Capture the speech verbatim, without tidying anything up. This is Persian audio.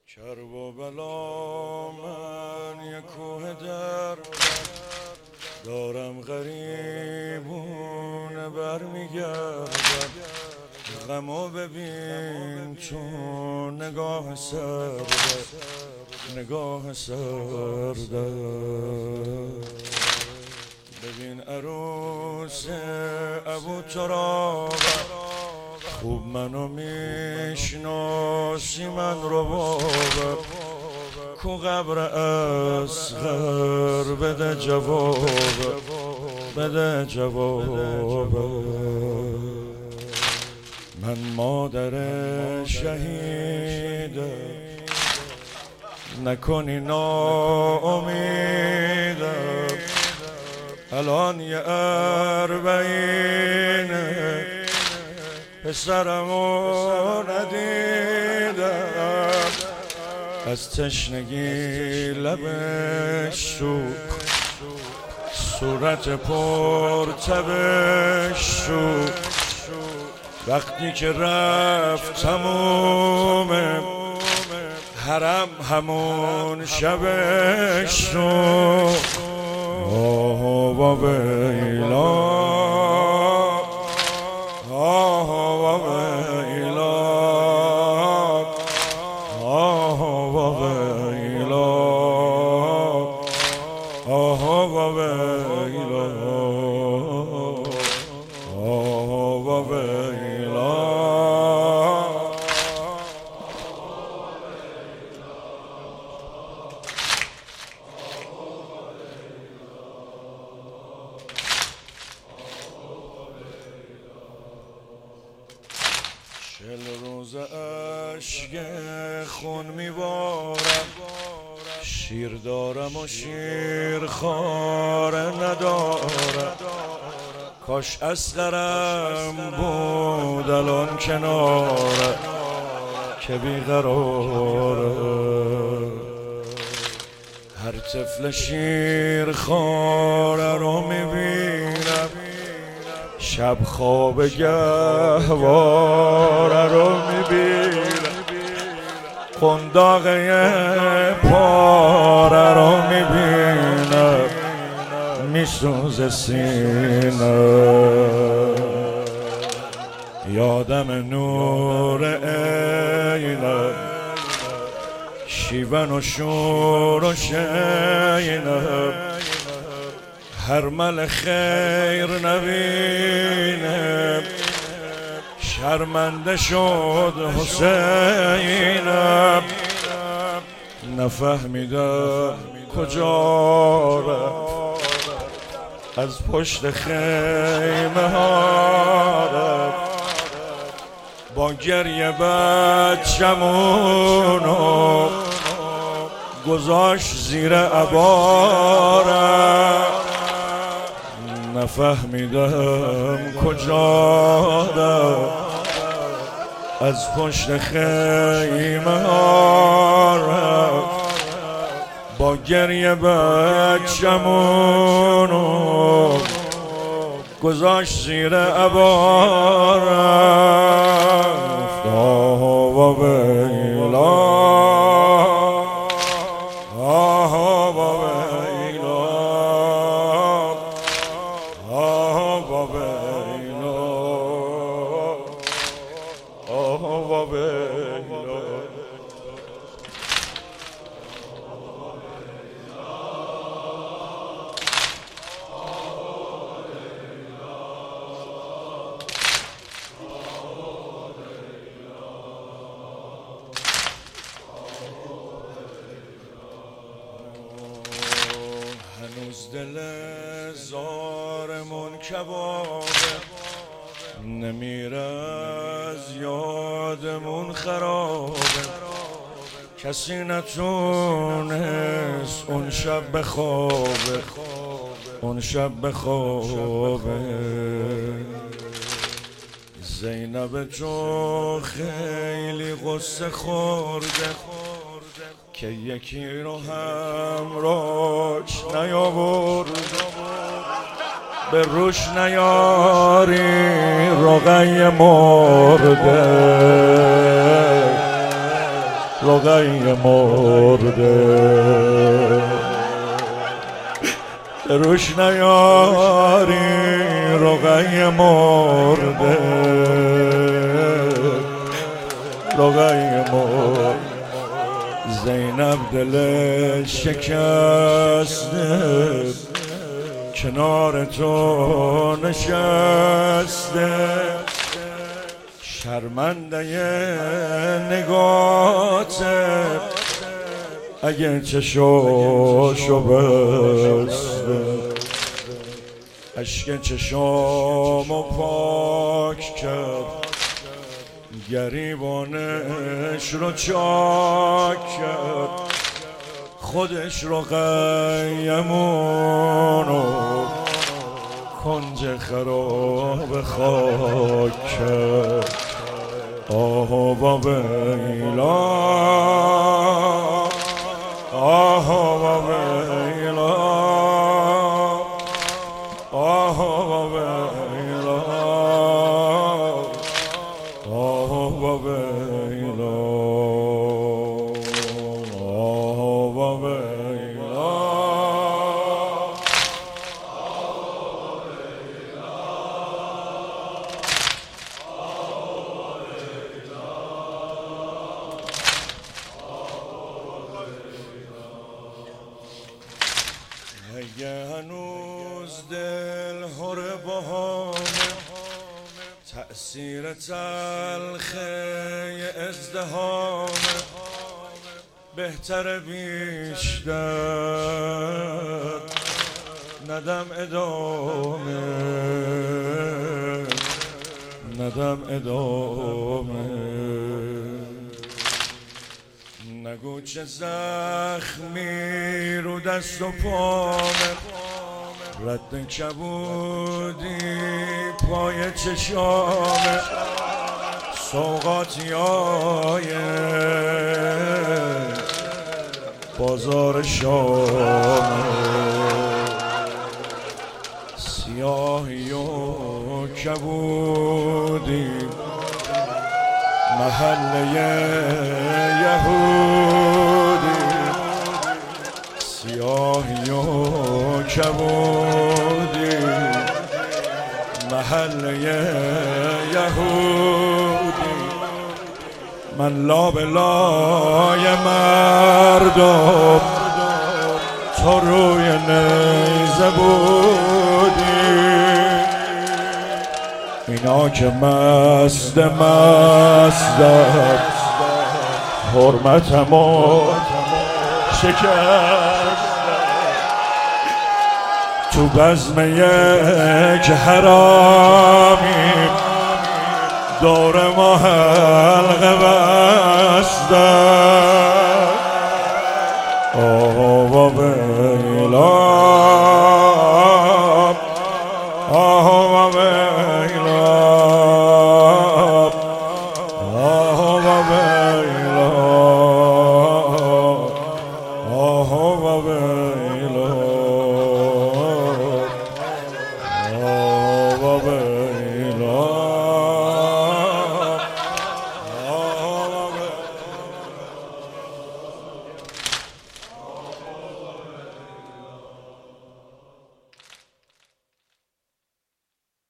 کرب و بلا من یک کوه در دارم، غریبونه برمیگردم. غمو ببین چون نگاه سرده، نگاه سرده. ببین عروس ابو تراب خوب منو میشناسی، من رو بابا کو قبر اصغر بده جواب، بده جواب. من مادر شهیدم، نکنی ناامیدم. الان یه اربعینه پسرمو ندیدم، از تشنگی لبش سوخت، صورت پر تبش سوخت. وقتی که رفت تموم حرم همون شبش سوخت. آه و ویلا، آه و ویلا، آه و ویلا، آه و ویلا، آه و ویلا. چل روز اشک خون میبارم، شیر دارم و شیر خواره ندارم. کاش اصغرم بود الان کناره که بیقراره. هر طفل شیر خواره رو میبینم، شب خواب گهواره رو میبینم. قنداقه پاره رو میبینم، میسوزه سینه. یادم نور عینه، شیون و شور و شینه. هر مل خیر نبینه، شرمنده شد حسینم. نفهمیدم کجا رفت، از پشت خیمه ها رفت. با گریه بچمونو گذاشت زیر عبارم. نفهمیدم کجا رفت، از پشت خیمه ها رفت. با گریه بچمونو گذاشت زیر عبارم. آه و ویلا، آه و ویلا، آه و ویلا، آه و ویلا. هنوز دل زارمون کبابه، نمیره از یادمون خرابه. کسی نتونست اون شب بخوابه، اون شب بخوابه. زینب جو خیلی غصه خورده که یکی رو همراهش نیاورد. به روش نیاری رقیه مرده، رقیه مرده روش نیاری رقیه مرده رقیه مرده زینب دل شکسته کنار تو نشسته شرمنده نگاته اگه چشاشو بسته اشک چشامو پاک کرد گریبانش رو چاک کرد خودش رو قیمونو کنج خراب خاک کرد آه و ویلا آه و ویلا آه و ویلا آه و ویلا آه و ویلا اگه هنوز دل هر باهامه تأثیر تلخه ازدهامه بهتر بیشتر ندم ادامه ندم ادامه نگو چه زخمی رو دست و پامه رد کبودی پای چشامه سوغاتی های بازار شامه سیاهی و کبودی محله یهودی سیاهی و کبودی محله یهودی من لابلای مردم تو روی نیزه بودی اینا که مست مستم حرمتمو شکست تو بزم یک حرامی دور ما حلقه بستم آه و ویلا آه و ویلا آه و ویلا